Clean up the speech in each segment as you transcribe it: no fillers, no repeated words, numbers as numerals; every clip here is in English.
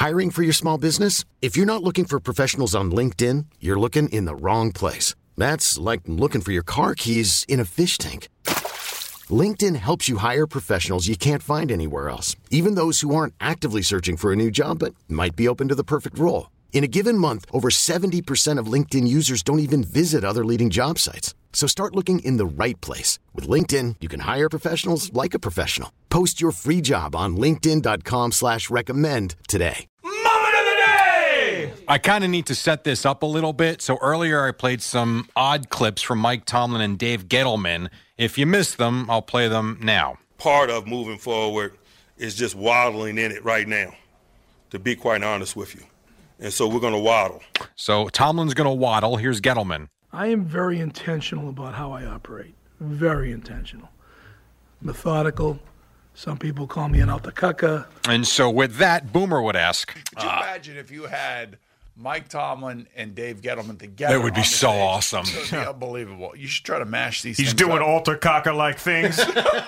Hiring for your small business? If you're not looking for professionals on LinkedIn, you're looking in the wrong place. That's like looking for your car keys in a fish tank. LinkedIn helps you hire professionals you can't find anywhere else, even those who aren't actively searching for a new job but might be open to the perfect role. In a given month, over 70% of LinkedIn users don't even visit other leading job sites. So start looking in the right place. With LinkedIn, you can hire professionals like a professional. Post your free job on linkedin.com/recommend today. Moment of the day! I kind of need to set this up a little bit. So earlier I played some odd clips from Mike Tomlin and Dave Gettleman. If you missed them, I'll play them now. Part of moving forward is just waddling in it right now, to be quite honest with you. And so we're going to waddle. So Tomlin's going to waddle. Here's Gettleman. I am very intentional about how I operate. Very intentional. Methodical. Some people call me an altacaca. And so with that, Boomer would ask. Could you imagine if you had Mike Tomlin and Dave Gettleman together? That would be so awesome. It would be unbelievable. You should try to mash these He's things doing up. altacaca-like things.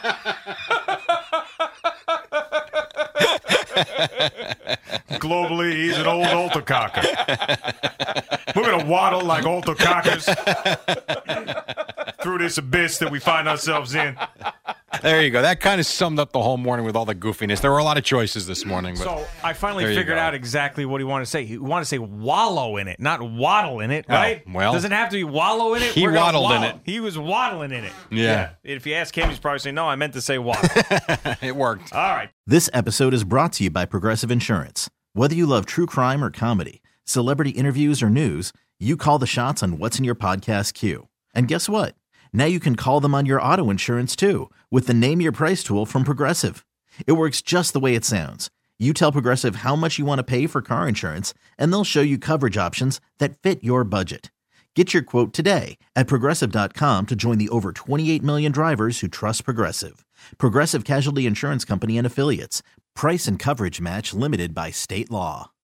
Globally, he's an old altacaca. We're going to waddle like altacacas through this abyss that we find ourselves in. There you go. That kind of summed up the whole morning with all the goofiness. There were a lot of choices this morning. But So I finally figured out exactly what he wanted to say. He wanted to say wallow in it, not waddle in it, right? Well, does it have to be wallow in it? He waddled in it. He was waddling in it. Yeah. If you ask him, he's probably saying, no, I meant to say waddle. It worked. All right. This episode is brought to you by Progressive Insurance. Whether you love true crime or comedy, celebrity interviews or news, you call the shots on what's in your podcast queue. And guess what? Now you can call them on your auto insurance too with the Name Your Price tool from Progressive. It works just the way it sounds. You tell Progressive how much you want to pay for car insurance, and they'll show you coverage options that fit your budget. Get your quote today at Progressive.com to join the over 28 million drivers who trust Progressive. Progressive Casualty Insurance Company and Affiliates. Price and coverage match limited by state law.